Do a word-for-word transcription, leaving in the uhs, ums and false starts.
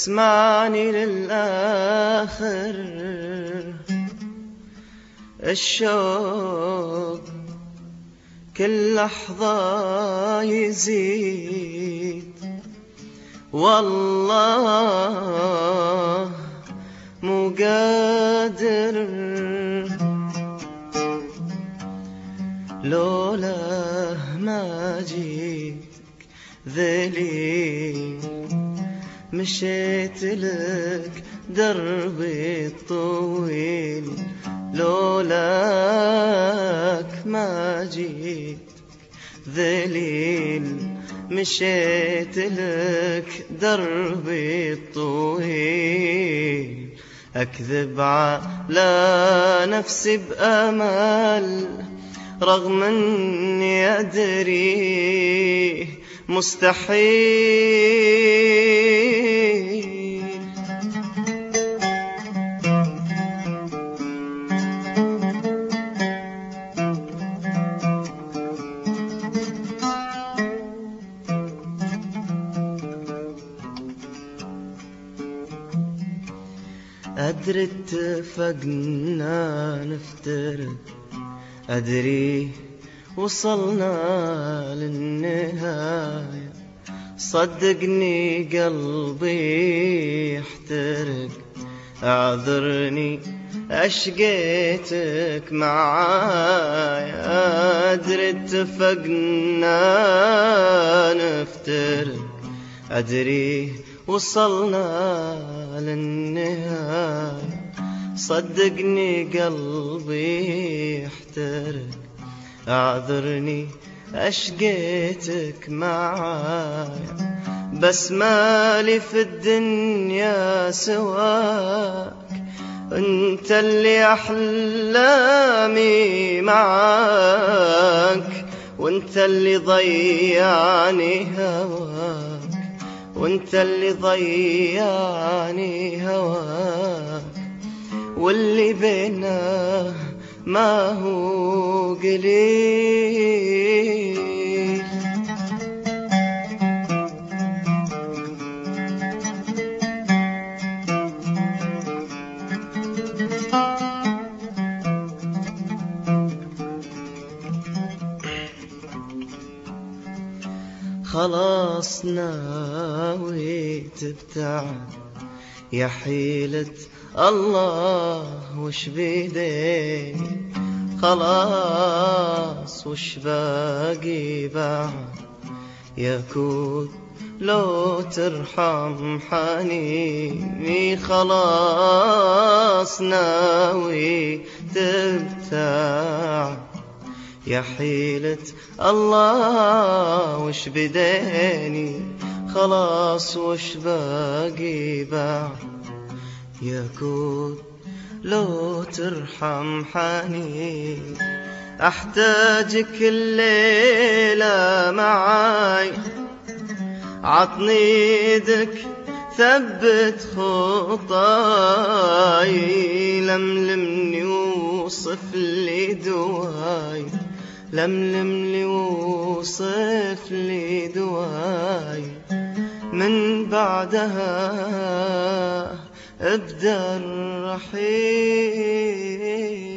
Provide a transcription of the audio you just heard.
اسمعني للآخر. الشوق كل لحظة يزيد، والله مو قادر لولا ما جيتك ذليل. مشيت لك دربي الطويل، لولاك ما جيتك ذليل. مشيت لك دربي الطويل، أكذب على نفسي بأمل رغم أني أدري مستحيل. أدري اتفقنا نفترق، أدري وصلنا للنهاية. صدقني قلبي يحترق، اعذرني أشقيتك معايا. أدري اتفقنا نفترق، أدري وصلنا للنهاية. صدقني قلبي يحترق، اعذرني أشقيتك معايا. بس مالي في الدنيا سواك، انت اللي أحلامي معاك، وانت اللي ضيعني هواك، وانت اللي ضيعني هواك. واللي بينا ما هو قليل. خلاص ناوي تبتعد يا حيلة الله، وش بيديني خلاص، وش باقي بعد يكون لو ترحم حنيني. خلاص ناوي تبتعد يا حيلة الله، وش بديني خلاص، وش باقي بعد يكون لو ترحم حنين. أحتاجك الليلة معاي، عطني ايدك ثبت خطاي. لملمني وصف لي دواي، لملمني وصف لي دواي. من بعدها ابدأ الرحيل.